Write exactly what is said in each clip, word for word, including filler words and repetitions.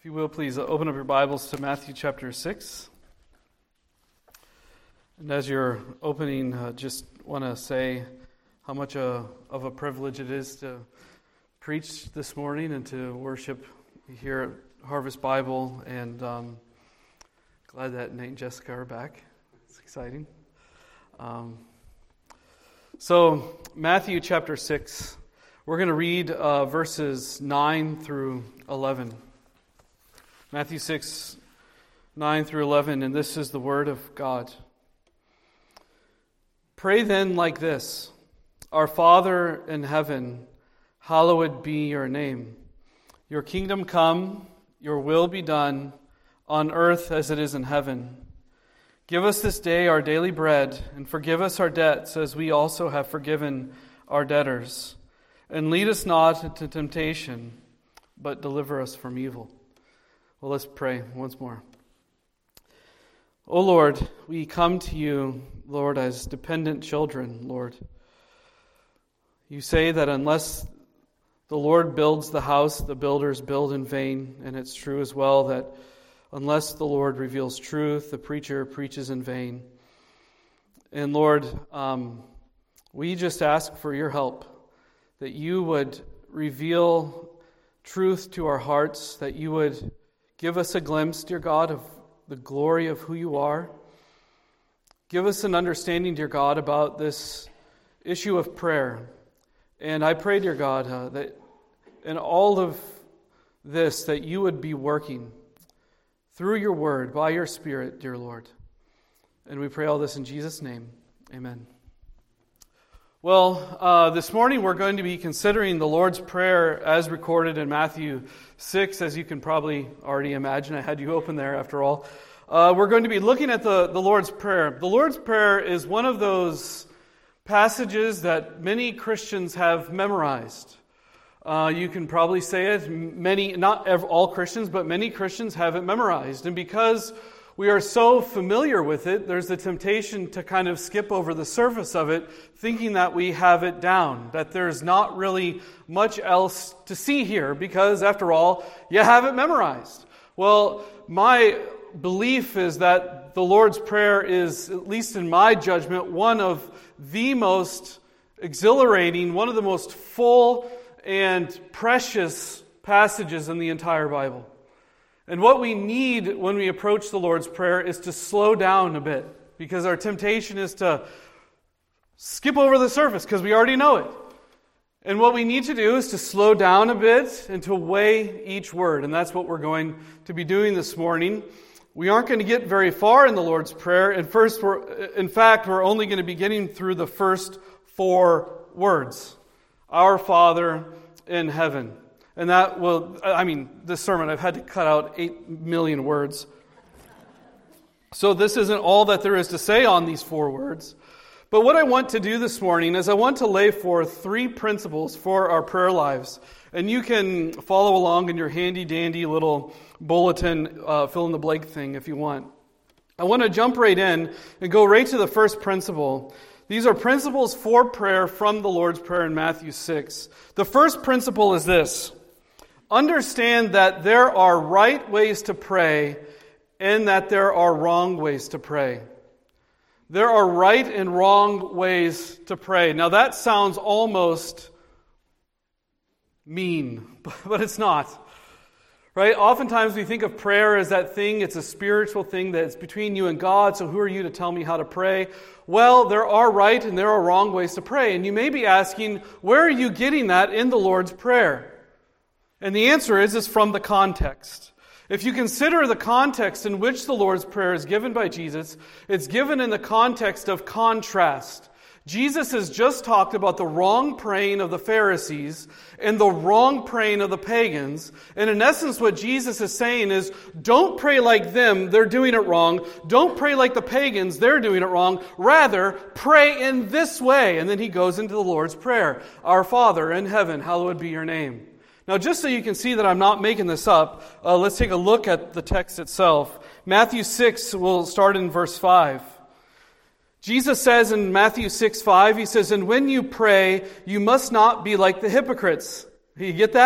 If you will, please open up your Bibles to Matthew chapter six. And as you're opening, uh, just want to say how much uh, of a privilege it is to preach this morning and to worship here at Harvest Bible. And um, glad that Nate and Jessica are back. It's exciting. Um, so, Matthew chapter six, we're going to read uh, verses nine through eleven. Matthew six, nine through eleven, and this is the word of God. Pray then like this: Our Father in heaven, hallowed be your name. Your kingdom come, your will be done, on earth as it is in heaven. Give us this day our daily bread, and forgive us our debts as we also have forgiven our debtors. And lead us not into temptation, but deliver us from evil. Well, let's pray once more. O Lord, we come to you, Lord, as dependent children, Lord. You say that unless the Lord builds the house, the builders build in vain. And it's true as well that unless the Lord reveals truth, the preacher preaches in vain. And Lord, um, we just ask for your help, that you would reveal truth to our hearts, that you would give us a glimpse, dear God, of the glory of who you are. Give us an understanding, dear God, about this issue of prayer. And I pray, dear God, uh, that in all of this, that you would be working through your word, by your Spirit, dear Lord. And we pray all this in Jesus' name. Amen. Well, uh, this morning we're going to be considering the Lord's Prayer as recorded in Matthew six, as you can probably already imagine. I had you open there after all. Uh, we're going to be looking at the, the Lord's Prayer. The Lord's Prayer is one of those passages that many Christians have memorized. Uh, you can probably say it, many, not all Christians, but many Christians have it memorized. And because we are so familiar with it, there's the temptation to kind of skip over the surface of it, thinking that we have it down, that there's not really much else to see here, because after all, you have it memorized. Well, my belief is that the Lord's Prayer is, at least in my judgment, one of the most exhilarating, one of the most full and precious passages in the entire Bible. And what we need when we approach the Lord's Prayer is to slow down a bit, because our temptation is to skip over the surface because we already know it. And what we need to do is to slow down a bit and to weigh each word. And that's what we're going to be doing this morning. We aren't going to get very far in the Lord's Prayer. And first, we're, in fact, we're only going to be getting through the first four words. Our Father in heaven. And that will, I mean, this sermon, I've had to cut out eight million words. So this isn't all that there is to say on these four words. But what I want to do this morning is I want to lay forth three principles for our prayer lives. And you can follow along in your handy-dandy little bulletin, uh, fill-in-the-blank thing if you want. I want to jump right in and go right to the first principle. These are principles for prayer from the Lord's Prayer in Matthew six. The first principle is this: understand that there are right ways to pray and that there are wrong ways to pray. There are right and wrong ways to pray. Now that sounds almost mean, but it's not. Right? Oftentimes we think of prayer as that thing, it's a spiritual thing that's between you and God, so who are you to tell me how to pray? Well, there are right and there are wrong ways to pray. And you may be asking, where are you getting that in the Lord's Prayer? And the answer is, it's from the context. If you consider the context in which the Lord's Prayer is given by Jesus, it's given in the context of contrast. Jesus has just talked about the wrong praying of the Pharisees and the wrong praying of the pagans. And in essence, what Jesus is saying is, don't pray like them, they're doing it wrong. Don't pray like the pagans, they're doing it wrong. Rather, pray in this way. And then he goes into the Lord's Prayer. Our Father in heaven, hallowed be your name. Now, just so you can see that I'm not making this up, uh, let's take a look at the text itself. Matthew six, we'll start in verse five. Jesus says in Matthew six five, he says, "And when you pray, you must not be like the hypocrites." You get that?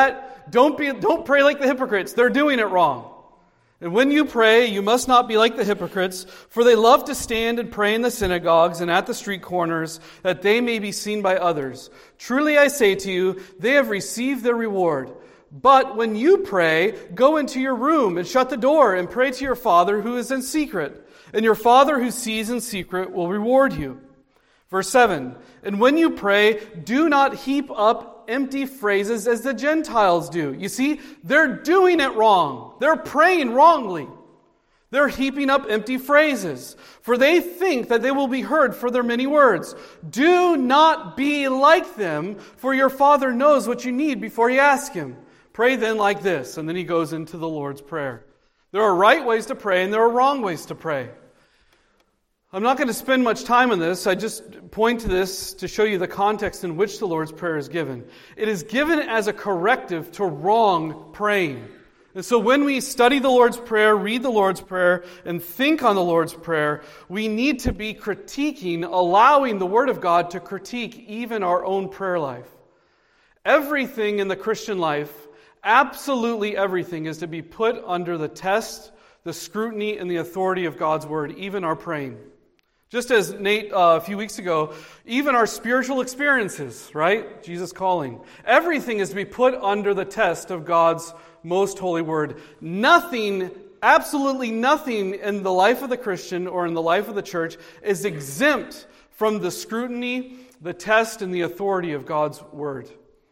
don't be, don't pray like the hypocrites. They're doing it wrong. And when you pray, you must not be like the hypocrites, for they love to stand and pray in the synagogues and at the street corners, that they may be seen by others. Truly I say to you, they have received their reward. But when you pray, go into your room and shut the door and pray to your Father who is in secret. And your Father who sees in secret will reward you. Verse seven, and when you pray, do not heap up empty phrases as the Gentiles do. You see, they're doing it wrong. They're praying wrongly. They're heaping up empty phrases, for they think that they will be heard for their many words. Do not be like them, for your Father knows what you need before you ask Him. Pray then like this, and then he goes into the Lord's Prayer. There are right ways to pray, and there are wrong ways to pray. I'm not going to spend much time on this. I just point to this to show you the context in which the Lord's Prayer is given. It is given as a corrective to wrong praying. And so when we study the Lord's Prayer, read the Lord's Prayer, and think on the Lord's Prayer, we need to be critiquing, allowing the Word of God to critique even our own prayer life. Everything in the Christian life, absolutely everything, is to be put under the test, the scrutiny, and the authority of God's Word, even our praying. Just as Nate uh, a few weeks ago, even our spiritual experiences, right? Jesus calling. Everything is to be put under the test of God's most holy word. Nothing, absolutely nothing in the life of the Christian or in the life of the church is exempt from the scrutiny, the test, and the authority of God's word.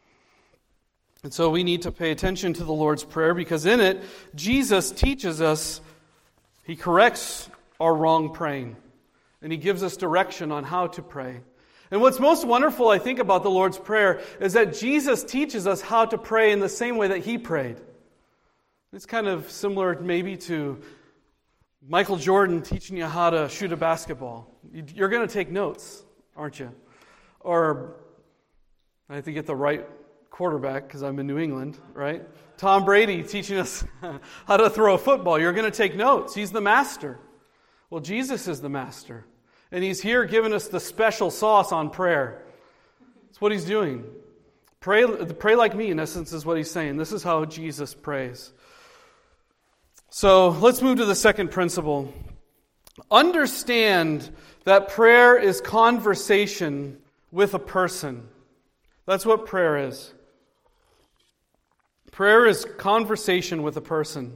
And so we need to pay attention to the Lord's Prayer because in it, Jesus teaches us, He corrects our wrong praying. And He gives us direction on how to pray. And what's most wonderful, I think, about the Lord's Prayer is that Jesus teaches us how to pray in the same way that He prayed. It's kind of similar maybe to Michael Jordan teaching you how to shoot a basketball. You're going to take notes, aren't you? Or I have to get the right quarterback because I'm in New England, right? Tom Brady teaching us how to throw a football. You're going to take notes. He's the master. Well, Jesus is the master. And He's here giving us the special sauce on prayer. That's what He's doing. Pray, pray like me, in essence, is what He's saying. This is how Jesus prays. So let's move to the second principle. Understand that prayer is conversation with a person. That's what prayer is. Prayer is conversation with a person.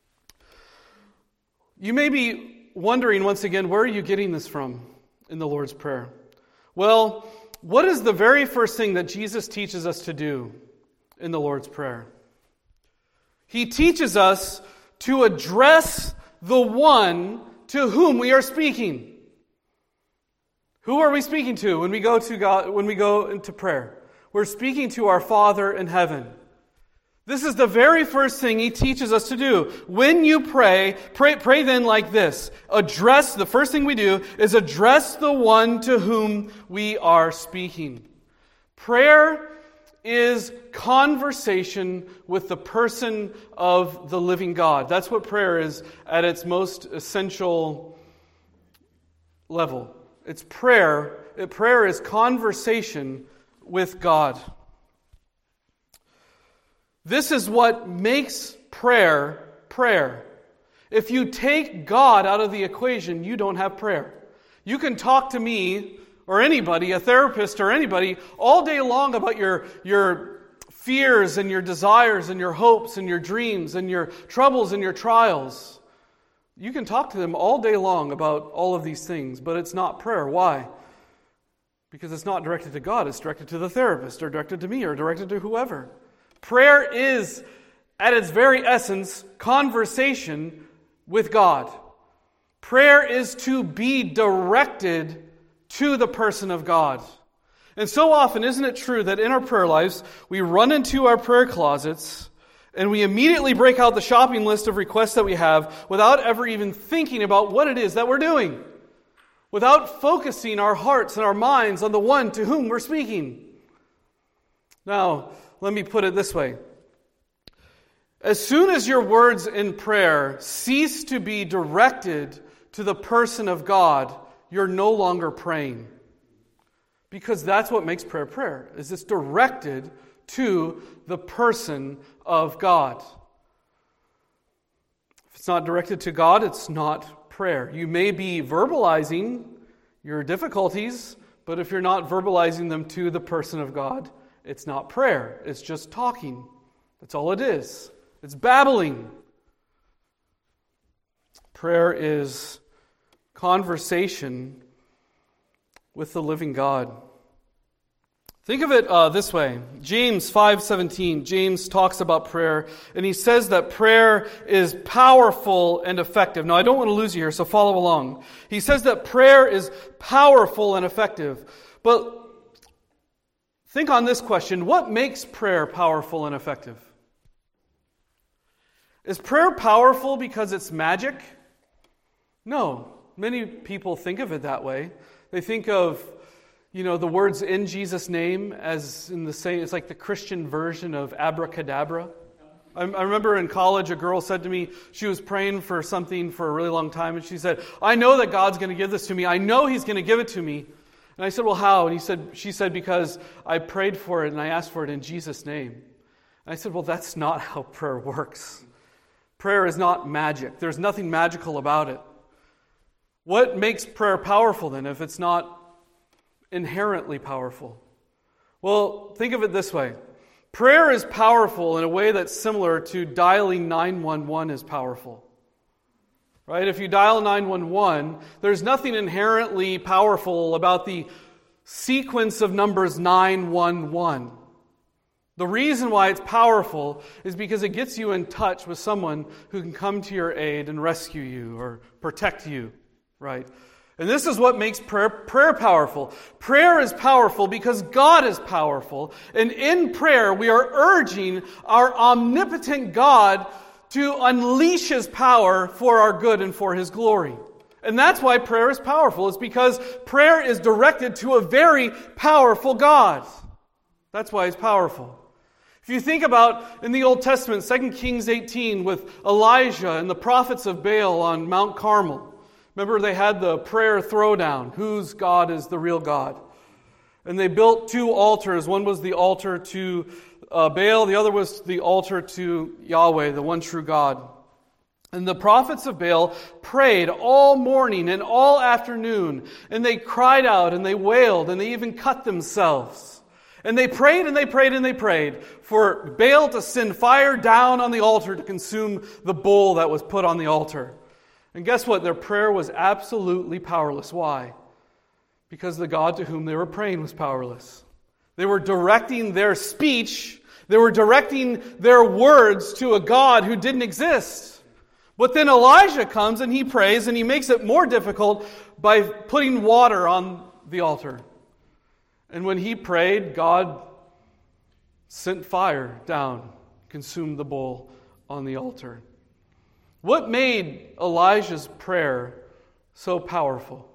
You may be wondering once again, where are you getting this from in the Lord's Prayer? Well, what is the very first thing that Jesus teaches us to do in the Lord's Prayer? He teaches us to address the one to whom we are speaking. Who are we speaking to when we go to God, when we go into prayer? We're speaking to our Father in heaven. This is the very first thing He teaches us to do. When you pray, pray, pray then like this. Address, the first thing we do is address the one to whom we are speaking. Prayer is conversation with the person of the living God. That's what prayer is at its most essential level. It's prayer. Prayer is conversation with God. This is what makes prayer prayer. If you take God out of the equation, you don't have prayer. You can talk to me or anybody, a therapist or anybody, all day long about your, your fears and your desires and your hopes and your dreams and your troubles and your trials. You can talk to them all day long about all of these things, but it's not prayer. Why? Because it's not directed to God. It's directed to the therapist or directed to me or directed to whoever. Prayer is, at its very essence, conversation with God. Prayer is to be directed to the person of God. And so often, isn't it true that in our prayer lives, we run into our prayer closets and we immediately break out the shopping list of requests that we have without ever even thinking about what it is that we're doing, without focusing our hearts and our minds on the one to whom we're speaking. Now, let me put it this way. As soon as your words in prayer cease to be directed to the person of God, you're no longer praying. Because that's what makes prayer prayer, is it's directed to the person of God. If it's not directed to God, it's not prayer. You may be verbalizing your difficulties, but if you're not verbalizing them to the person of God, it's not prayer. It's just talking. That's all it is. It's babbling. Prayer is conversation with the living God. Think of it uh, this way. James five seventeen, James talks about prayer, and he says that prayer is powerful and effective. Now, I don't want to lose you here, so follow along. He says that prayer is powerful and effective. But think on this question. What makes prayer powerful and effective? Is prayer powerful because it's magic? No. Many people think of it that way. They think of You know, the words in Jesus' name as in the same, it's like the Christian version of abracadabra. I, I remember in college, a girl said to me, she was praying for something for a really long time, and she said, I know that God's going to give this to me. I know He's going to give it to me. And I said, well, how? And he said, she said, because I prayed for it and I asked for it in Jesus' name. And I said, well, that's not how prayer works. Prayer is not magic. There's nothing magical about it. What makes prayer powerful then if it's not inherently powerful? Well, think of it this way. Prayer is powerful in a way that's similar to dialing nine one one is powerful. Right? If you dial nine one one, there's nothing inherently powerful about the sequence of numbers nine one one. The reason why it's powerful is because it gets you in touch with someone who can come to your aid and rescue you or protect you. Right? And this is what makes prayer, prayer powerful. Prayer is powerful because God is powerful. And in prayer, we are urging our omnipotent God to unleash His power for our good and for His glory. And that's why prayer is powerful. It's because prayer is directed to a very powerful God. That's why it's powerful. If you think about in the Old Testament, Second Kings eighteen, with Elijah and the prophets of Baal on Mount Carmel. Remember, they had the prayer throwdown. Whose God is the real God? And they built two altars. One was the altar to uh, Baal. The other was the altar to Yahweh, the one true God. And the prophets of Baal prayed all morning and all afternoon. And they cried out and they wailed and they even cut themselves. And they prayed and they prayed and they prayed for Baal to send fire down on the altar to consume the bull that was put on the altar. And guess what? Their prayer was absolutely powerless. Why? Because the God to whom they were praying was powerless. They were directing their speech, they were directing their words to a God who didn't exist. But then Elijah comes and he prays and he makes it more difficult by putting water on the altar. And when he prayed, God sent fire down, consumed the bull on the altar. What made Elijah's prayer so powerful?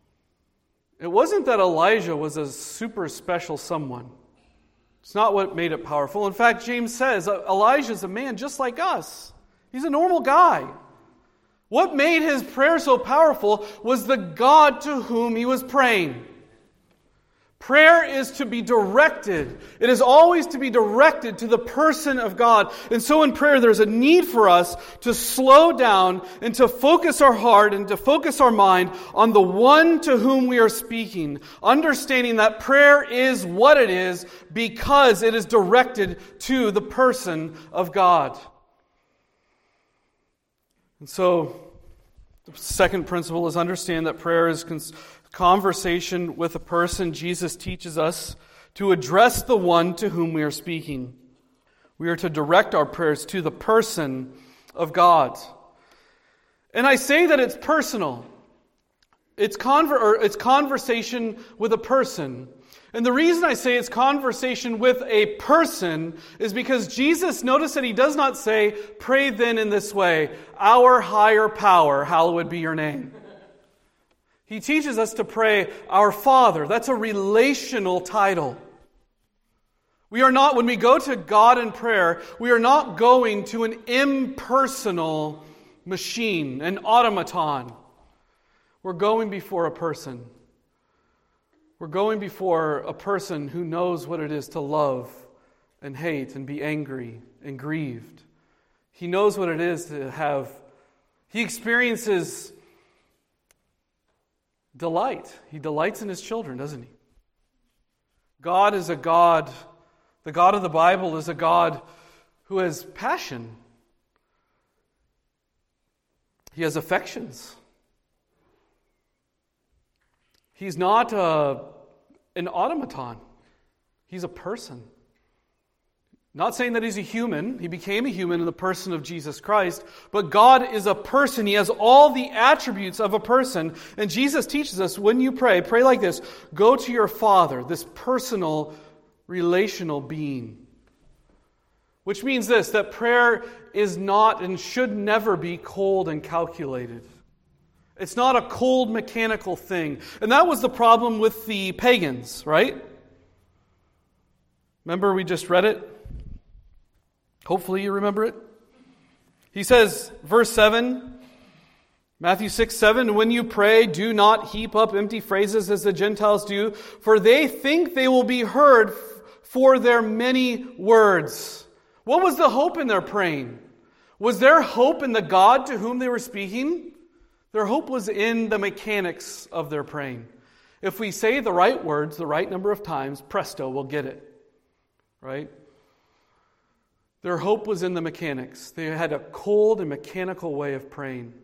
It wasn't that Elijah was a super special someone. It's not what made it powerful. In fact, James says Elijah's a man just like us. He's a normal guy. What made his prayer so powerful was the God to whom he was praying. Prayer is to be directed. It is always to be directed to the person of God. And so in prayer, there's a need for us to slow down and to focus our heart and to focus our mind on the one to whom we are speaking, understanding that prayer is what it is because it is directed to the person of God. And so the second principle is understand that prayer is cons- conversation with a person. Jesus teaches us to address the one to whom we are speaking. We are to direct our prayers to the person of God. And I say that it's personal. It's, conver- or it's conversation with a person. And the reason I say it's conversation with a person is because Jesus, notice that He does not say, pray then in this way, our higher power, hallowed be your name. He teaches us to pray, our Father. That's a relational title. We are not, when we go to God in prayer, we are not going to an impersonal machine, an automaton. We're going before a person. We're going before a person who knows what it is to love and hate and be angry and grieved. He knows what it is to have, he experiences delight. He delights in his children, doesn't he? God is a God, the God of the Bible is a God who has passion. He has affections. He's not a, an automaton. He's a person. Not saying that he's a human. He became a human in the person of Jesus Christ. But God is a person. He has all the attributes of a person. And Jesus teaches us, when you pray, pray like this. Go to your Father, this personal, relational being. Which means this, that prayer is not and should never be cold and calculated. It's not a cold mechanical thing. And that was the problem with the pagans, right? Remember we just read it? Hopefully you remember it. He says, verse seven, Matthew six, seven, when you pray, do not heap up empty phrases as the Gentiles do, for they think they will be heard for their many words. What was the hope in their praying? Was their hope in the God to whom they were speaking? Their hope was in the mechanics of their praying. If we say the right words the right number of times, presto, we'll get it. Right? Their hope was in the mechanics. They had a cold and mechanical way of praying.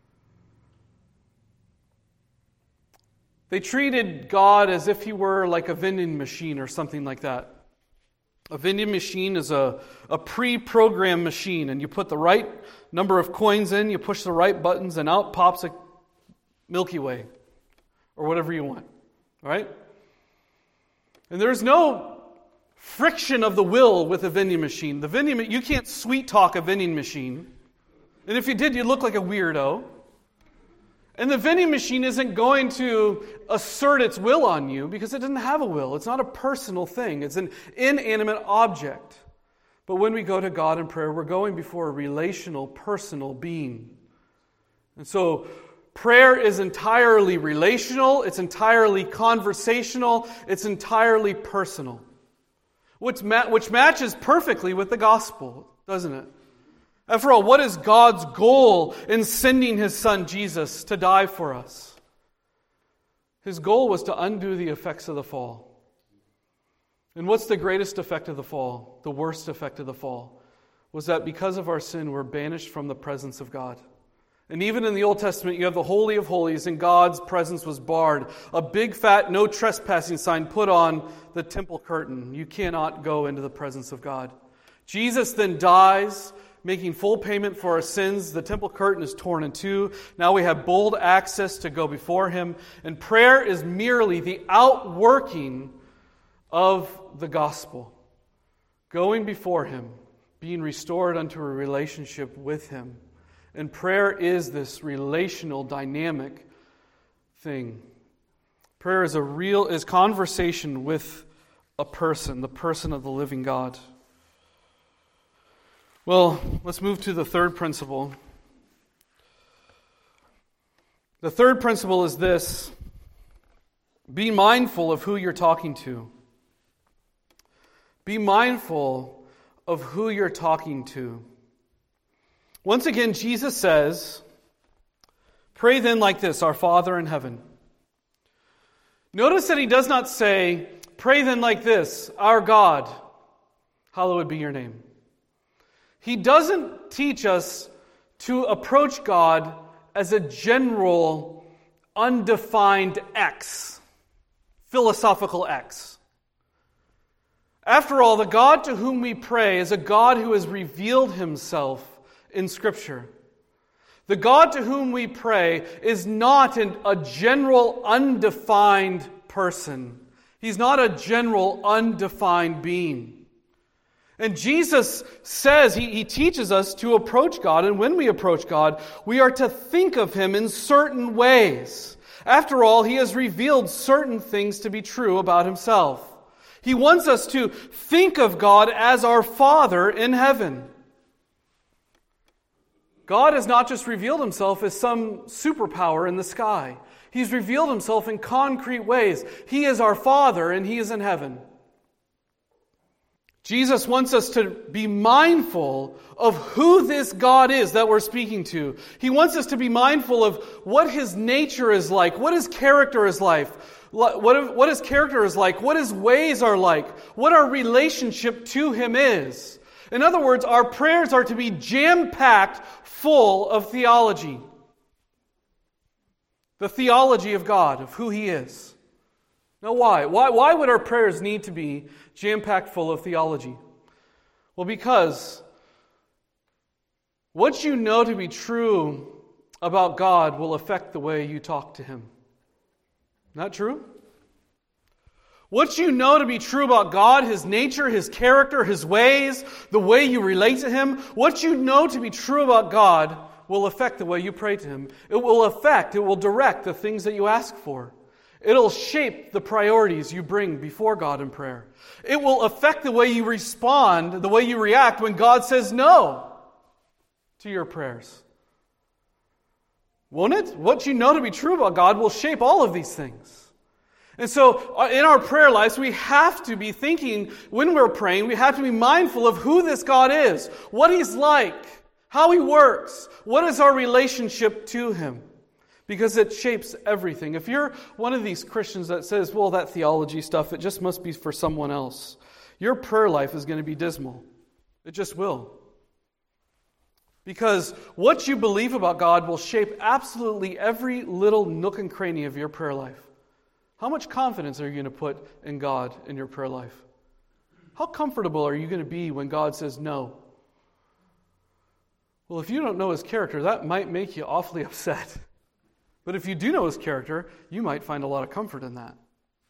They treated God as if he were like a vending machine or something like that. A vending machine is a, a pre-programmed machine, and you put the right number of coins in, you push the right buttons, and out pops a Milky Way, or whatever you want, right? And there's no friction of the will with a vending machine. The vending you can't sweet talk a vending machine, and if you did, you'd look like a weirdo. And the vending machine isn't going to assert its will on you because it doesn't have a will. It's not a personal thing. It's an inanimate object. But when we go to God in prayer, we're going before a relational, personal being. And so prayer is entirely relational. It's entirely conversational. It's entirely personal. Which, ma- which matches perfectly with the gospel, doesn't it? After all, what is God's goal in sending His Son Jesus to die for us? His goal was to undo the effects of the fall. And what's the greatest effect of the fall? The worst effect of the fall was that because of our sin, we're banished from the presence of God. And even in the Old Testament, you have the Holy of Holies, and God's presence was barred. A big, fat, no trespassing sign put on the temple curtain. You cannot go into the presence of God. Jesus then dies, making full payment for our sins. The temple curtain is torn in two. Now we have bold access to go before Him. And prayer is merely the outworking of the gospel. Going before Him, being restored unto a relationship with Him. And prayer is this relational, dynamic thing. Prayer is a real, is conversation with a person, the person of the living God. Well, let's move to the third principle. The third principle is this: be mindful of who you're talking to. Be mindful of who you're talking to. Once again, Jesus says, pray then like this, our Father in heaven. Notice that He does not say, pray then like this, our God, hallowed be your name. He doesn't teach us to approach God as a general, undefined X, philosophical X. After all, the God to whom we pray is a God who has revealed Himself in Scripture. The God to whom we pray is not an, a general, undefined person. He's not a general, undefined being. And Jesus says, he, he teaches us to approach God, and when we approach God, we are to think of Him in certain ways. After all, He has revealed certain things to be true about Himself. He wants us to think of God as our Father in heaven. God has not just revealed Himself as some superpower in the sky. He's revealed Himself in concrete ways. He is our Father, and He is in heaven. Jesus wants us to be mindful of who this God is that we're speaking to. He wants us to be mindful of what His nature is like, what His character is like, what, what His character is like, what His ways are like, what our relationship to Him is. In other words, our prayers are to be jam-packed full of theology. The theology of God, of who He is. Now why? Why, why would our prayers need to be jam-packed full of theology? Well, because what you know to be true about God will affect the way you talk to Him. Not true? What you know to be true about God, His nature, His character, His ways, the way you relate to Him, what you know to be true about God will affect the way you pray to Him. It will affect, it will direct the things that you ask for. It'll shape the priorities you bring before God in prayer. It will affect the way you respond, the way you react when God says no to your prayers. Won't it? What you know to be true about God will shape all of these things. And so in our prayer lives, we have to be thinking, when we're praying, we have to be mindful of who this God is, what He's like, how He works, what is our relationship to Him. Because it shapes everything. If you're one of these Christians that says, well, that theology stuff, it just must be for someone else, your prayer life is going to be dismal. It just will. Because what you believe about God will shape absolutely every little nook and cranny of your prayer life. How much confidence are you going to put in God in your prayer life? How comfortable are you going to be when God says no? Well, if you don't know His character, that might make you awfully upset. But if you do know His character, you might find a lot of comfort in that.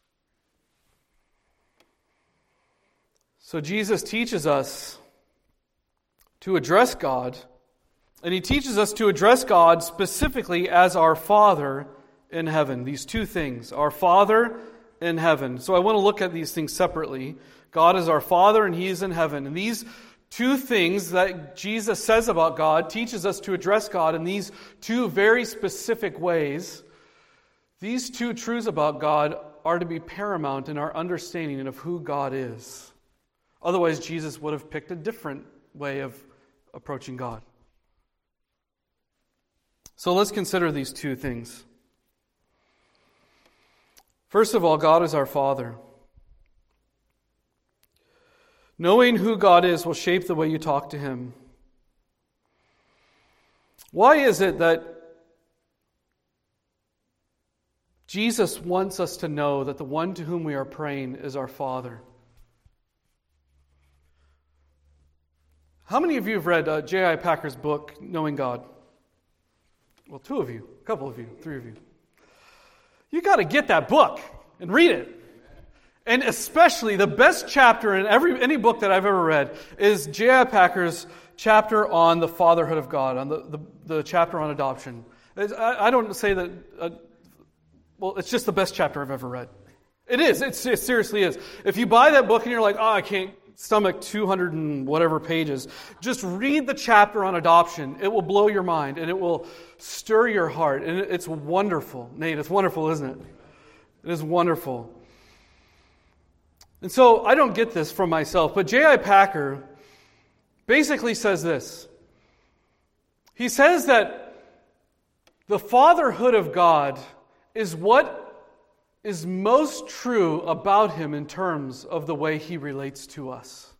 So Jesus teaches us to address God, and He teaches us to address God specifically as our Father in heaven. These two things, our Father in heaven. So I want to look at these things separately. God is our Father and He is in heaven. And these two things that Jesus says about God teaches us to address God in these two very specific ways. These two truths about God are to be paramount in our understanding of who God is. Otherwise, Jesus would have picked a different way of approaching God. So let's consider these two things. First of all, God is our Father. Knowing who God is will shape the way you talk to Him. Why is it that Jesus wants us to know that the one to whom we are praying is our Father? How many of you have read uh, J I Packer's book, Knowing God? Well, two of you, a couple of you, three of you. You got to get that book and read it. And especially the best chapter in every any book that I've ever read is J I Packer's chapter on the fatherhood of God, on the, the, the chapter on adoption. I, I don't say that, uh, well, it's just the best chapter I've ever read. It is, it's, it seriously is. If you buy that book and you're like, oh, I can't stomach two hundred and whatever pages, just read the chapter on adoption. It will blow your mind and it will stir your heart. And it's wonderful. Nate, it's wonderful, isn't it? It is wonderful. And so I don't get this from myself, but J I Packer basically says this. He says that the fatherhood of God is what is most true about Him in terms of the way He relates to us.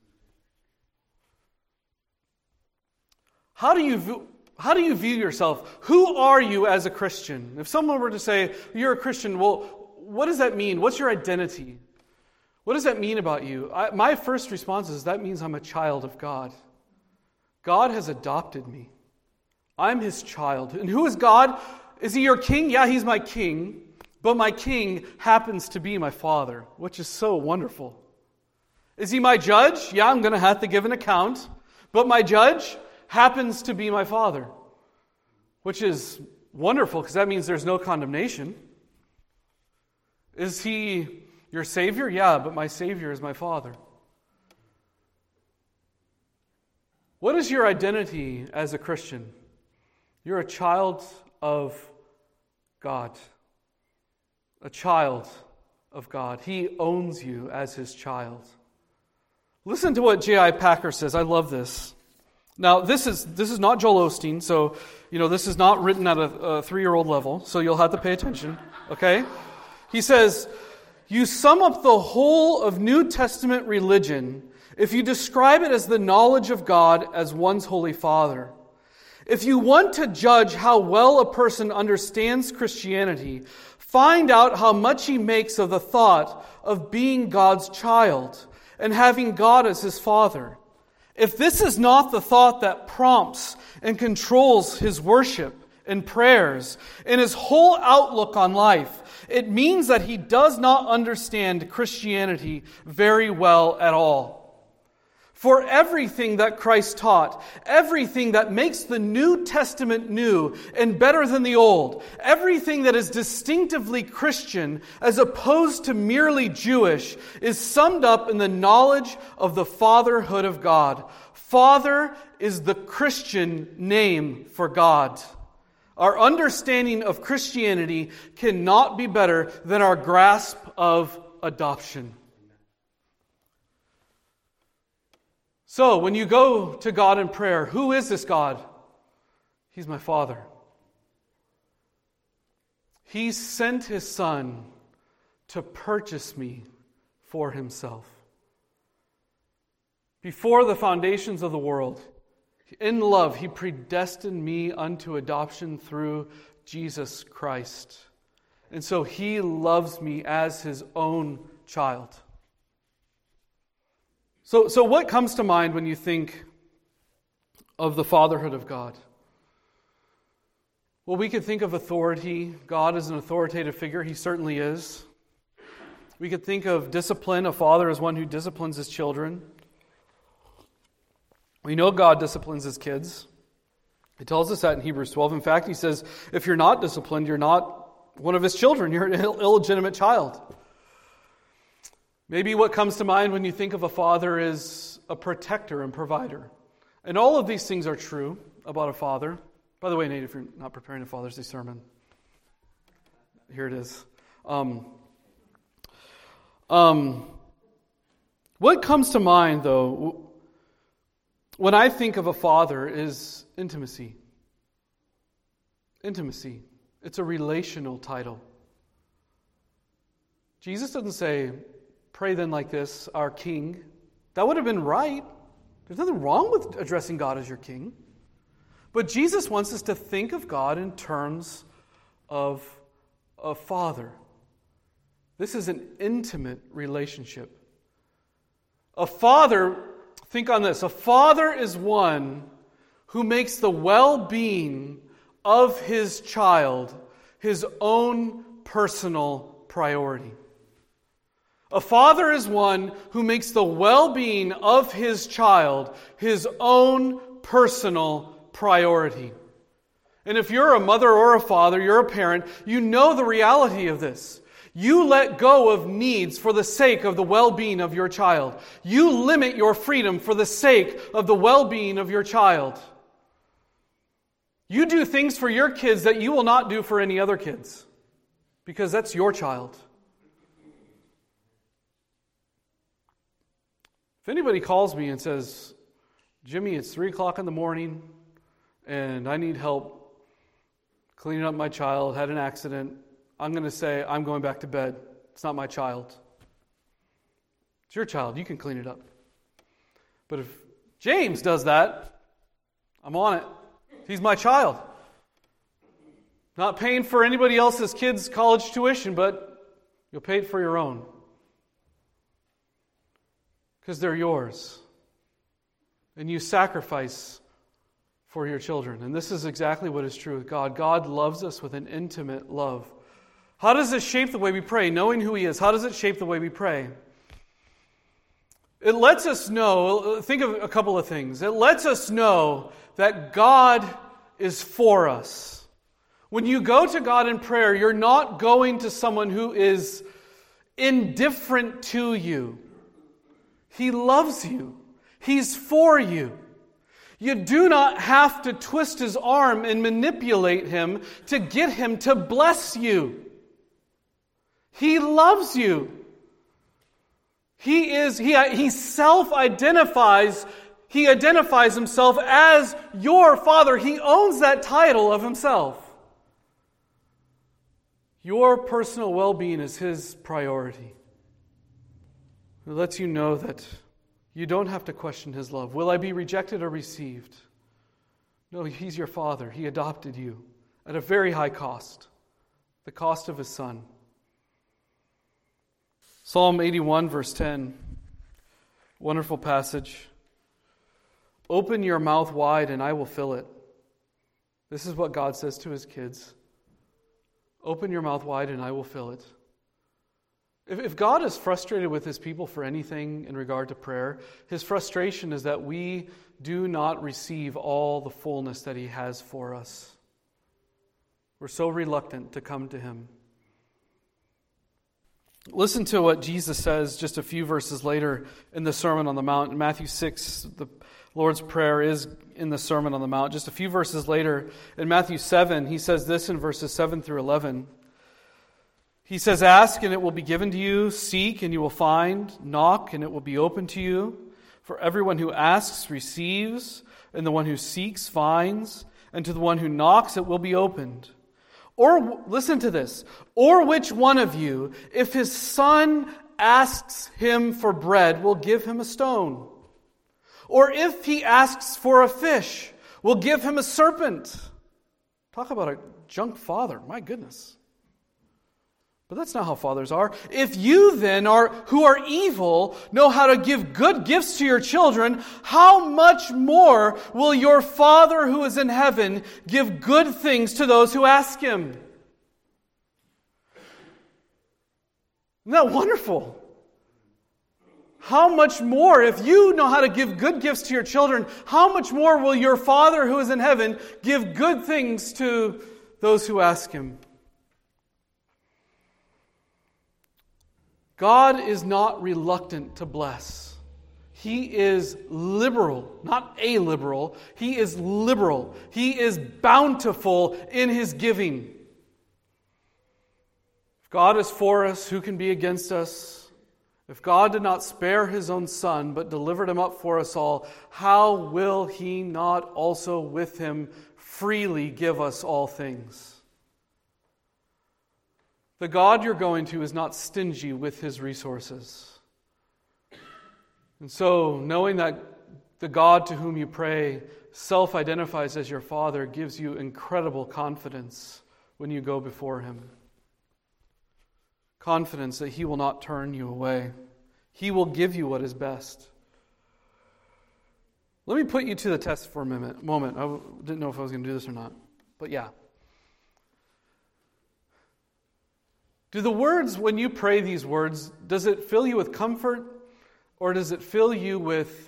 How do you view, how do you view yourself? Who are you as a Christian? If someone were to say, you're a Christian, well, what does that mean? What's your identity? What does that mean about you? I, my first response is, that means I'm a child of God. God has adopted me. I'm His child. And who is God? Is He your king? Yeah, He's my king. But my king happens to be my Father, which is so wonderful. Is He my judge? Yeah, I'm going to have to give an account. But my judge happens to be my Father, which is wonderful because that means there's no condemnation. Is He your Savior? Yeah, but my Savior is my Father. What is your identity as a Christian? You're a child of God. A child of God. He owns you as His child. Listen to what J I Packer says. I love this. Now, this is this is not Joel Osteen, so, you know, this is not written at a, a three-year-old level, so you'll have to pay attention, okay? He says, you sum up the whole of New Testament religion if you describe it as the knowledge of God as one's Holy Father. If you want to judge how well a person understands Christianity, find out how much he makes of the thought of being God's child and having God as his Father. If this is not the thought that prompts and controls his worship and prayers and his whole outlook on life, it means that he does not understand Christianity very well at all. For everything that Christ taught, everything that makes the New Testament new and better than the Old, everything that is distinctively Christian as opposed to merely Jewish, is summed up in the knowledge of the fatherhood of God. Father is the Christian name for God. Our understanding of Christianity cannot be better than our grasp of adoption. So, when you go to God in prayer, who is this God? He's my Father. He sent His Son to purchase me for Himself. Before the foundations of the world, in love, He predestined me unto adoption through Jesus Christ. And so He loves me as His own child. So, so what comes to mind when you think of the fatherhood of God? Well, we could think of authority. God is an authoritative figure. He certainly is. We could think of discipline. A father is one who disciplines his children. We know God disciplines his kids. He tells us that in Hebrews twelve. In fact, he says, if you're not disciplined, you're not one of his children. You're an Ill- illegitimate child. Maybe what comes to mind when you think of a father is a protector and provider. And all of these things are true about a father. By the way, Nate, if you're not preparing a Father's Day sermon, here it is. Um, um, what comes to mind, though, when I think of a father is intimacy. Intimacy. It's a relational title. Jesus doesn't say, pray then like this, our King. That would have been right. There's nothing wrong with addressing God as your King. But Jesus wants us to think of God in terms of a father. This is an intimate relationship. A father, think on this, a father is one who makes the well-being of his child his own personal priority. A father is one who makes the well-being of his child his own personal priority. And if you're a mother or a father, you're a parent, you know the reality of this. You let go of needs for the sake of the well-being of your child. You limit your freedom for the sake of the well-being of your child. You do things for your kids that you will not do for any other kids, because that's your child. If anybody calls me and says, Jimmy, it's three o'clock in the morning and I need help cleaning up my child, had an accident, I'm going to say, I'm going back to bed. It's not my child. It's your child. You can clean it up. But if James does that, I'm on it. He's my child. Not paying for anybody else's kids' college tuition, but you'll pay it for your own. Because they're yours. And you sacrifice for your children. And this is exactly what is true with God. God loves us with an intimate love. How does this shape the way we pray? Knowing who He is, how does it shape the way we pray? It lets us know, think of a couple of things. It lets us know that God is for us. When you go to God in prayer, you're not going to someone who is indifferent to you. He loves you. He's for you. You do not have to twist His arm and manipulate Him to get Him to bless you. He loves you. He is, he, he self-identifies, he identifies himself as your Father. He owns that title of himself. Your personal well-being is his priority. It lets you know that you don't have to question his love. Will I be rejected or received? No, he's your Father. He adopted you at a very high cost, the cost of his Son. Psalm eighty-one, verse ten, wonderful passage. Open your mouth wide and I will fill it. This is what God says to his kids. Open your mouth wide and I will fill it. If, if God is frustrated with his people for anything in regard to prayer, his frustration is that we do not receive all the fullness that he has for us. We're so reluctant to come to him. Listen to what Jesus says just a few verses later in the Sermon on the Mount. In Matthew six, the Lord's Prayer is in the Sermon on the Mount. Just a few verses later, in Matthew seven, he says this in verses seven through eleven. He says, ask and it will be given to you, seek and you will find, knock and it will be opened to you. For everyone who asks receives, and the one who seeks finds, and to the one who knocks it will be opened. Or, listen to this, or which one of you, if his son asks him for bread, will give him a stone? Or if he asks for a fish, will give him a serpent? Talk about a junk father, my goodness. But that's not how fathers are. If you then, are who are evil, know how to give good gifts to your children, how much more will your Father who is in heaven give good things to those who ask him? Isn't that wonderful? How much more, if you know how to give good gifts to your children, how much more will your Father who is in heaven give good things to those who ask him? God is not reluctant to bless. He is liberal, not illiberal. He is liberal. He is bountiful in his giving. If God is for us, who can be against us? If God did not spare his own Son, but delivered him up for us all, how will he not also with him freely give us all things? The God you're going to is not stingy with his resources. And so, knowing that the God to whom you pray self-identifies as your Father gives you incredible confidence when you go before him. Confidence that he will not turn you away. He will give you what is best. Let me put you to the test for a minute, moment. I didn't know if I was going to do this or not, but yeah. Do the words, when you pray these words, does it fill you with comfort or does it fill you with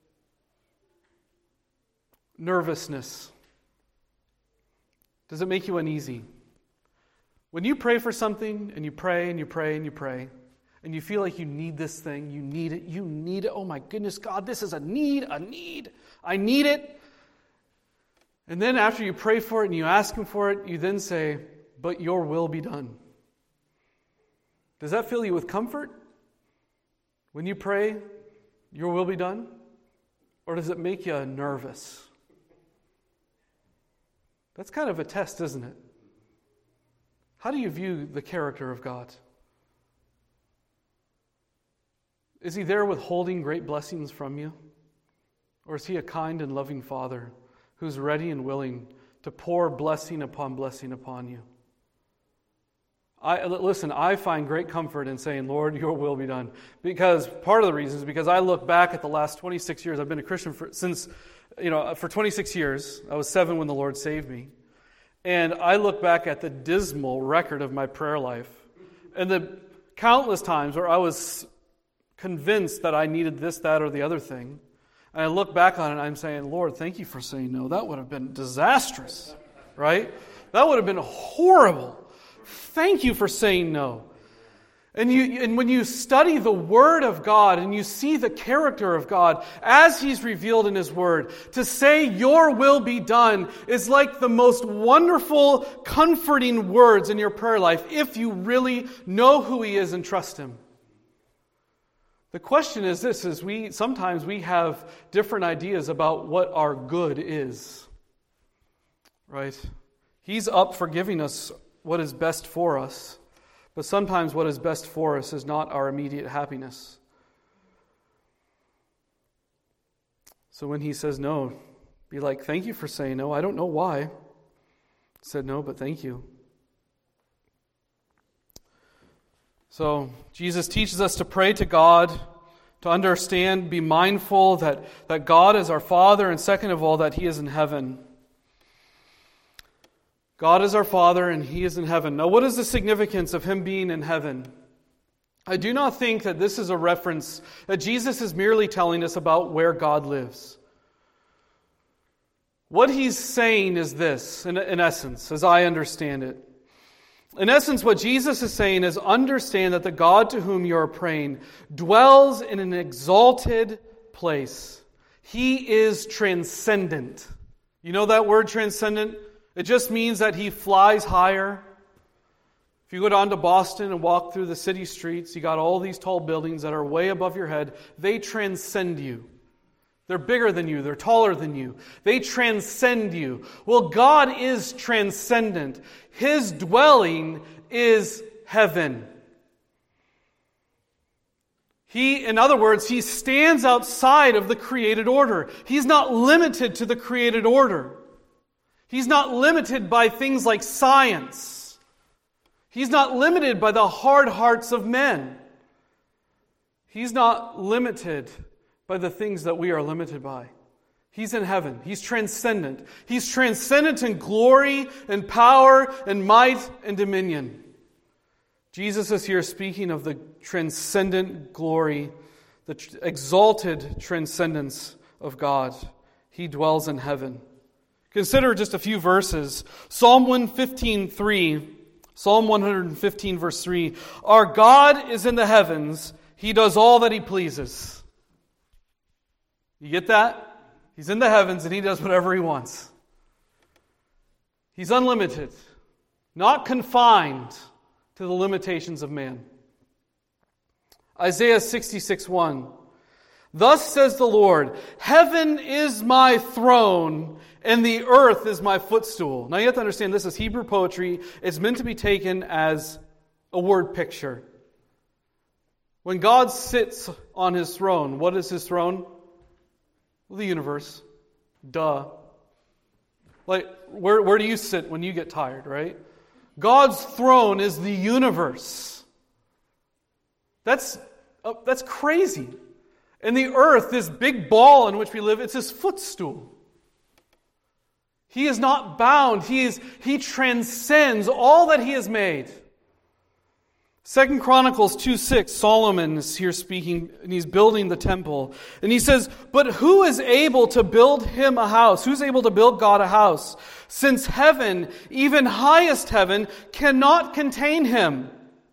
nervousness? Does it make you uneasy? When you pray for something and you pray and you pray and you pray and you feel like you need this thing, you need it, you need it, oh my goodness, God, this is a need, a need, I need it. And then after you pray for it and you ask him for it, you then say, but your will be done. Does that fill you with comfort? When you pray, your will be done? Or does it make you nervous? That's kind of a test, isn't it? How do you view the character of God? Is he there withholding great blessings from you? Or is he a kind and loving Father who's ready and willing to pour blessing upon blessing upon you? I, listen, I find great comfort in saying, Lord, your will be done. Because part of the reason is because I look back at the last twenty-six years. I've been a Christian for, since, you know, for twenty-six years. I was seven when the Lord saved me. And I look back at the dismal record of my prayer life. And the countless times where I was convinced that I needed this, that, or the other thing. And I look back on it and I'm saying, Lord, thank you for saying no. That would have been disastrous, right? That would have been horrible. Thank you for saying no. And you, and when you study the Word of God and you see the character of God as He's revealed in His Word, to say your will be done is like the most wonderful, comforting words in your prayer life if you really know who He is and trust Him. The question is this, is we sometimes we have different ideas about what our good is. Right? He's up for giving us what is best for us, but sometimes what is best for us is not our immediate happiness. So when he says no, be like, thank you for saying no. I don't know why. I said no, but thank you. So Jesus teaches us to pray to God, to understand, be mindful that, that God is our Father, and second of all, that He is in heaven. God is our Father, and He is in heaven. Now, what is the significance of Him being in heaven? I do not think that this is a reference, that Jesus is merely telling us about where God lives. What He's saying is this, in, in essence, as I understand it. In essence, what Jesus is saying is understand that the God to whom you are praying dwells in an exalted place. He is transcendent. You know that word transcendent? It just means that He flies higher. If you go down to Boston and walk through the city streets, you got all these tall buildings that are way above your head. They transcend you. They're bigger than you. They're taller than you. They transcend you. Well, God is transcendent. His dwelling is heaven. He, in other words, He stands outside of the created order. He's not limited to the created order. He's not limited by things like science. He's not limited by the hard hearts of men. He's not limited by the things that we are limited by. He's in heaven. He's transcendent. He's transcendent in glory and power and might and dominion. Jesus is here speaking of the transcendent glory, the exalted transcendence of God. He dwells in heaven. Consider just a few verses. Psalm one fifteen, three. Psalm one fifteen, verse three. Our God is in the heavens. He does all that He pleases. You get that? He's in the heavens and He does whatever He wants. He's unlimited, not confined to the limitations of man. Isaiah sixty-six, one. Thus says the Lord, heaven is my throne and the earth is my footstool. Now you have to understand this is Hebrew poetry. It's meant to be taken as a word picture. When God sits on His throne, what is His throne? Well, the universe. Duh. Like, where, where do you sit when you get tired, right? God's throne is the universe. That's, uh, that's crazy. And the earth, this big ball in which we live, it's His footstool. He is not bound. He is, He transcends all that He has made. Second Chronicles two six, Solomon is here speaking, and he's building the temple. And he says, but who is able to build Him a house? Who's able to build God a house? Since heaven, even highest heaven, cannot contain Him.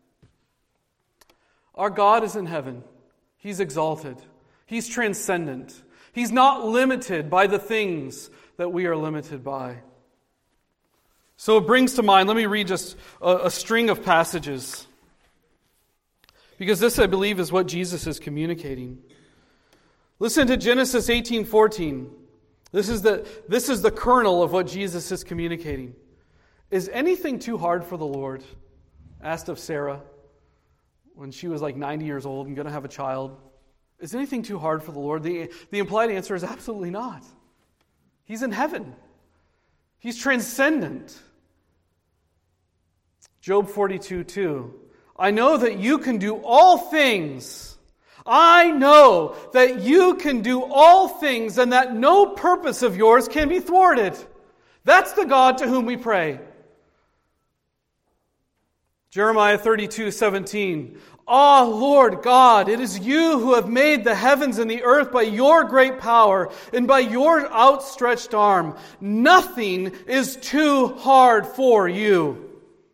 Our God is in heaven. He's exalted. He's transcendent. He's not limited by the things that we are limited by. So it brings to mind, let me read just a, a string of passages. Because this, I believe, is what Jesus is communicating. Listen to Genesis eighteen fourteen. This is the, this is the kernel of what Jesus is communicating. Is anything too hard for the Lord? Asked of Sarah when she was like ninety years old and going to have a child. Is anything too hard for the Lord? The, the implied answer is absolutely not. He's in heaven. He's transcendent. Job forty-two two. I know that you can do all things. I know that you can do all things and that no purpose of yours can be thwarted. That's the God to whom we pray. Jeremiah thirty-two seventeen. Ah, Lord God, it is you who have made the heavens and the earth by your great power and by your outstretched arm. Nothing is too hard for you.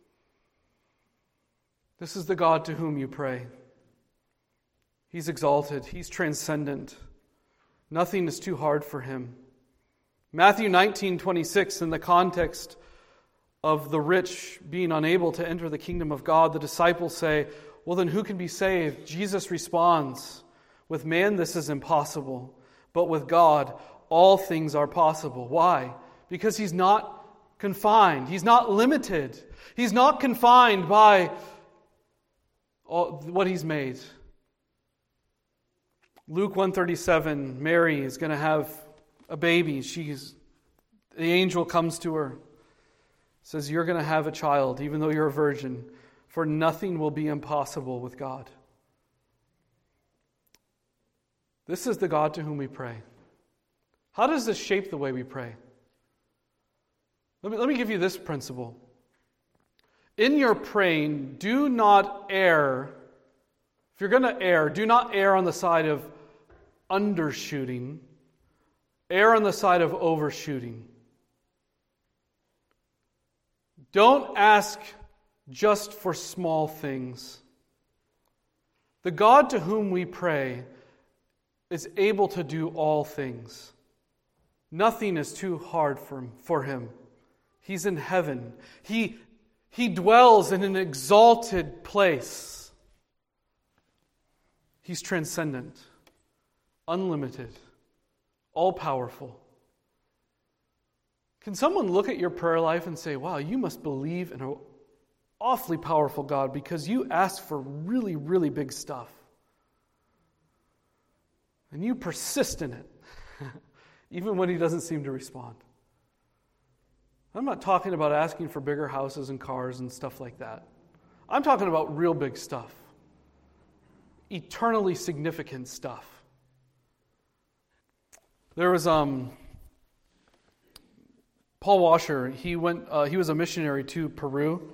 This is the God to whom you pray. He's exalted. He's transcendent. Nothing is too hard for Him. Matthew nineteen twenty-six, in the context of the rich being unable to enter the kingdom of God, the disciples say, well, then who can be saved? Jesus responds, With man, this is impossible, but with God, all things are possible. Why? Because He's not confined. He's not limited. He's not confined by all, what He's made. Luke one thirty-seven, Mary is going to have a baby. She's the angel comes to her, says, "You're going to have a child, even though you're a virgin, for nothing will be impossible with God." This is the God to whom we pray. How does this shape the way we pray? Let me, let me give you this principle. In your praying, do not err. If you're going to err, do not err on the side of undershooting. Err on the side of overshooting. Don't ask just for small things. The God to whom we pray is able to do all things. Nothing is too hard for him. For him. He's in heaven. He, he dwells in an exalted place. He's transcendent, unlimited, all-powerful. Can someone look at your prayer life and say, wow, you must believe in an awfully powerful God because you ask for really, really big stuff. And you persist in it, even when He doesn't seem to respond. I'm not talking about asking for bigger houses and cars and stuff like that. I'm talking about real big stuff. Eternally significant stuff. There was um, Paul Washer. He went. Uh, he was a missionary to Peru,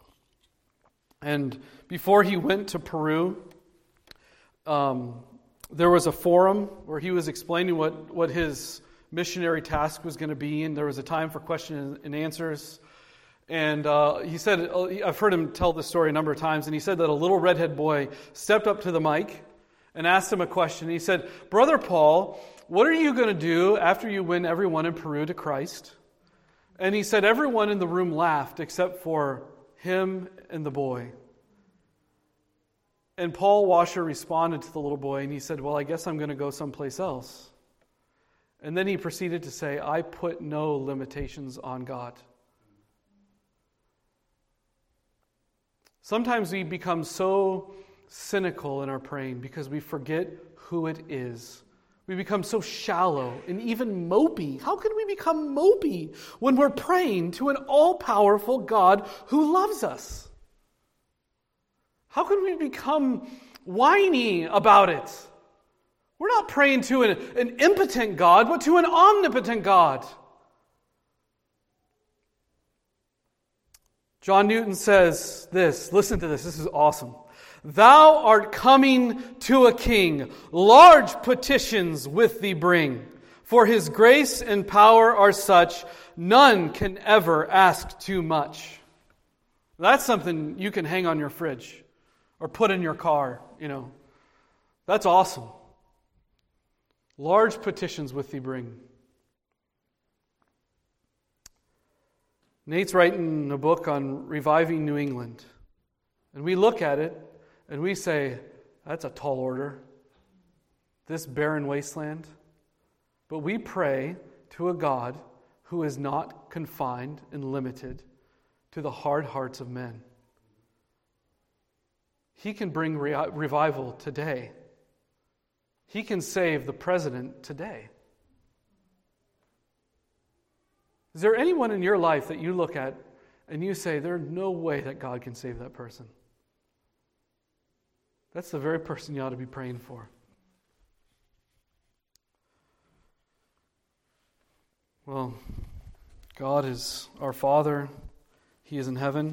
and before he went to Peru, um, there was a forum where he was explaining what, what his missionary task was going to be, and there was a time for questions and answers. And uh, he said, I've heard him tell this story a number of times, and he said that a little redhead boy stepped up to the mic and asked him a question. He said, "Brother Paul, what are you going to do after you win everyone in Peru to Christ?" And he said everyone in the room laughed except for him and the boy. And Paul Washer responded to the little boy, and he said, "Well, I guess I'm going to go someplace else." And then he proceeded to say, "I put no limitations on God." Sometimes we become so cynical in our praying because we forget who it is. We become so shallow and even mopey. How can we become mopey when we're praying to an all-powerful God who loves us? How can we become whiny about it? We're not praying to an, an impotent God, but to an omnipotent God. John Newton says this. Listen to this. This is awesome. "Thou art coming to a king. Large petitions with thee bring. For his grace and power are such, none can ever ask too much." That's something you can hang on your fridge or put in your car, you know. That's awesome. Large petitions with thee bring. Nate's writing a book on reviving New England. And we look at it and we say, that's a tall order. This barren wasteland. But we pray to a God who is not confined and limited to the hard hearts of men. He can bring re- revival today. He can save the president today. Is there anyone in your life that you look at and you say, there's no way that God can save that person? That's the very person you ought to be praying for. Well, God is our Father. He is in heaven.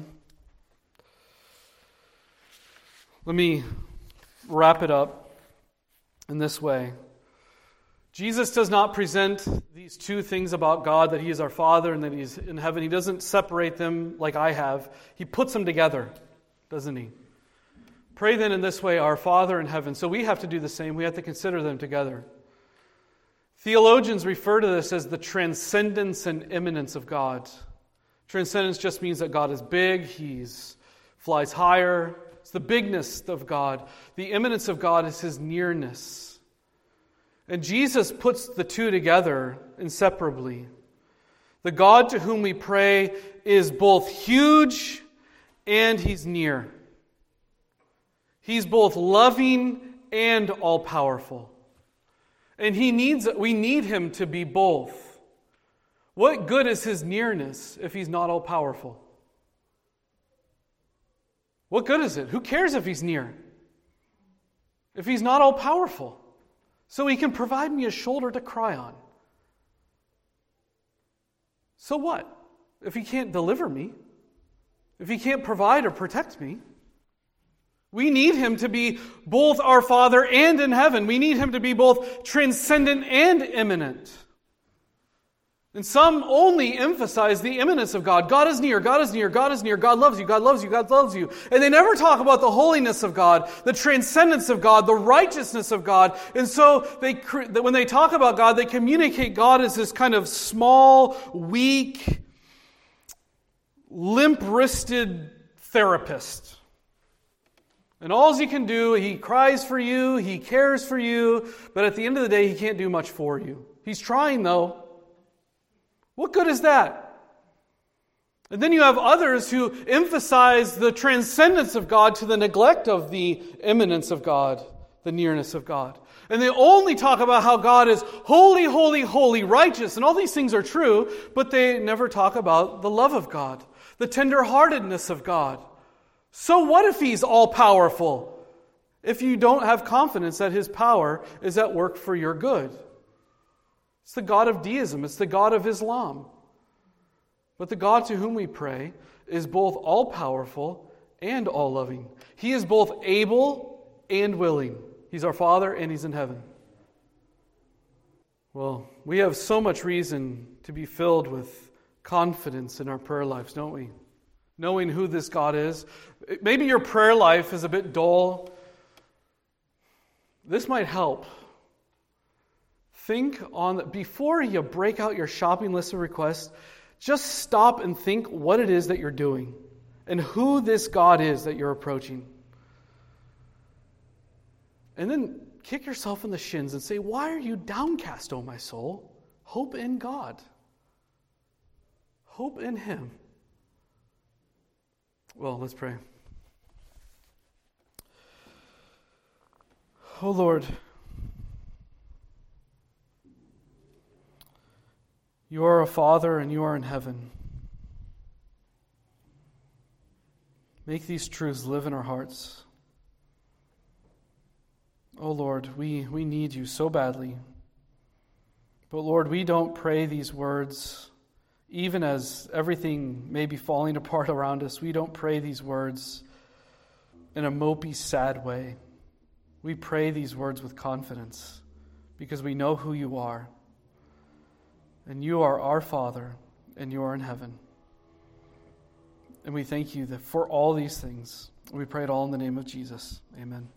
Let me wrap it up in this way. Jesus does not present these two things about God, that He is our Father and that He's in heaven. He doesn't separate them like I have. He puts them together, doesn't He? Pray then in this way, our Father in heaven. So we have to do the same. We have to consider them together. Theologians refer to this as the transcendence and immanence of God. Transcendence just means that God is big, He flies higher, It's the bigness of God. The immanence of God is His nearness. And Jesus puts the two together inseparably. The God to whom we pray is both huge and He's near. He's both loving and all-powerful. And he needs, we need Him to be both. What good is His nearness if He's not all-powerful? What good is it? Who cares if He's near? If He's not all-powerful? So He can provide me a shoulder to cry on. So what? If He can't deliver me? If He can't provide or protect me? We need Him to be both our Father and in heaven. We need Him to be both transcendent and immanent. And some only emphasize the immanence of God. God is near, God is near, God is near, God loves you, God loves you, God loves you. And they never talk about the holiness of God, the transcendence of God, the righteousness of God. And so they, when they talk about God, they communicate God as this kind of small, weak, limp-wristed therapist. And all He can do, He cries for you, He cares for you, but at the end of the day, He can't do much for you. He's trying, though. What good is that? And then you have others who emphasize the transcendence of God to the neglect of the immanence of God, the nearness of God. And they only talk about how God is holy, holy, holy, righteous, and all these things are true, but they never talk about the love of God, the tenderheartedness of God. So what if He's all-powerful? If you don't have confidence that His power is at work for your good. It's the God of deism. It's the God of Islam. But the God to whom we pray is both all-powerful and all-loving. He is both able and willing. He's our Father and He's in heaven. Well, we have so much reason to be filled with confidence in our prayer lives, don't we? Knowing who this God is. Maybe your prayer life is a bit dull. This might help. Think on, before you break out your shopping list of requests, just stop and think what it is that you're doing and who this God is that you're approaching. And then kick yourself in the shins and say, why are you downcast, O my soul? Hope in God. Hope in Him. Well, let's pray. Oh Lord, You are a Father and You are in heaven. Make these truths live in our hearts. Oh Lord, we, we need You so badly. But Lord, we don't pray these words even as everything may be falling apart around us. We don't pray these words in a mopey, sad way. We pray these words with confidence because we know who You are. And You are our Father, and You are in heaven. And we thank You that for all these things. We pray it all in the name of Jesus. Amen.